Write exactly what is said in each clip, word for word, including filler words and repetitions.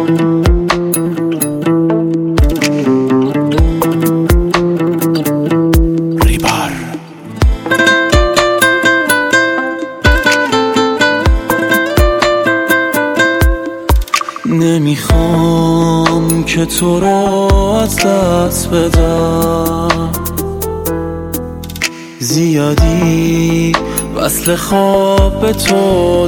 نمیخوام که تو رو از دست بدم، زیادی وصل خواب به تو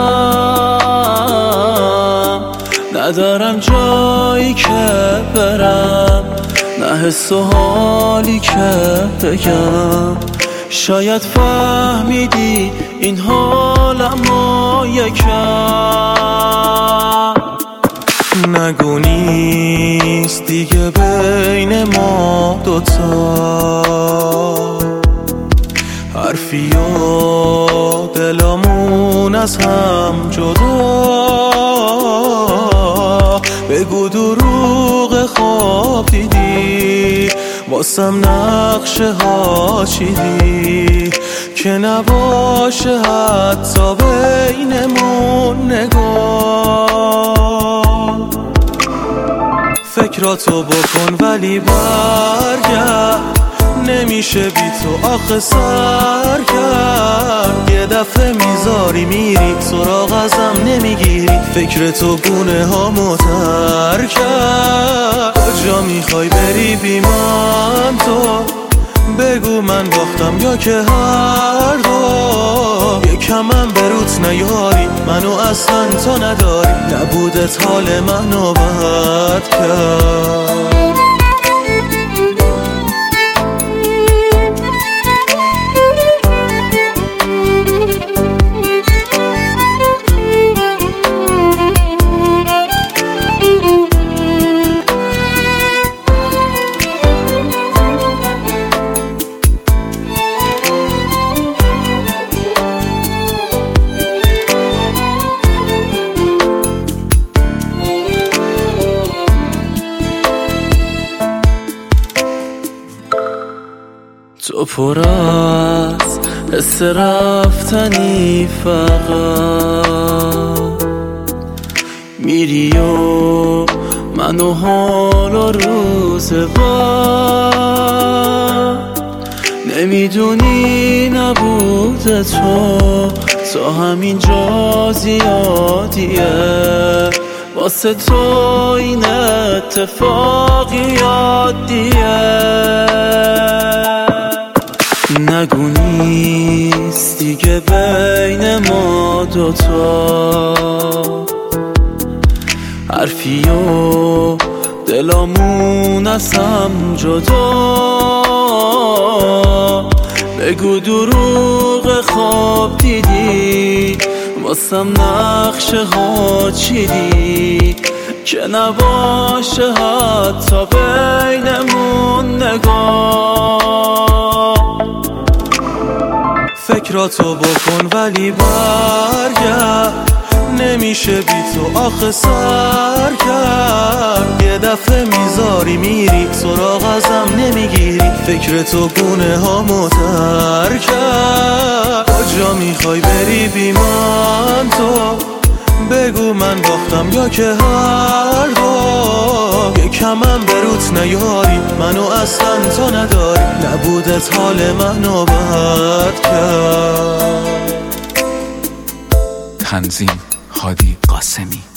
دلم، ندارم جایی که برم، نه حس و حالی که بگم. شاید فهمیدی این حالمو یکم، نگو نیست دیگه بین ما دوتا حرفی و دلمون از هم جدا. بگو دروغ خواب دیدی، واسم نقشه ها چیدی، که نباشه حتی بینمون نگاه. فکراتو بکن ولی برگرد، نمیشه بی تو آخه سر کرد. یه دفعه میذاری میری سراغ ازم نمیگیری، فکر تو گونه ها متر کرد. کجا میخوای بری بی من تو؟ بگو من باختم یا که هر دو. یکمم بروت نیاری، منو اصلا تو نداری، نبودت حال منو بد کرد. تو پر از حس رفتنی، فقط میری و منو حال و روز بعد نمیدونی. نبود تو تا همینجا زیادیه، واسه تو این اتفاقی عادیه. نگو نیست دیگه بین ما دوتا حرفی و دلمون از هم جدا. بگو دروغ خواب دیدی، واسم نقشه ها چیدی، که نباشه حتی بینمون نگاه. فکراتو بکن ولی برگرد، نمیشه بی تو آخه سر کرد. یه دفعه میذاری میری سراغ ازم نمیگیری، فکر تو گونه ها متر کرد. کجا میخوای بری بی من تو؟ بگو من باختم یا که هر دو. یکمم بروت نیاری، منو اصلا تو نداری، نبودت حال منو بد کرد. تنظیم هادی قاسمی.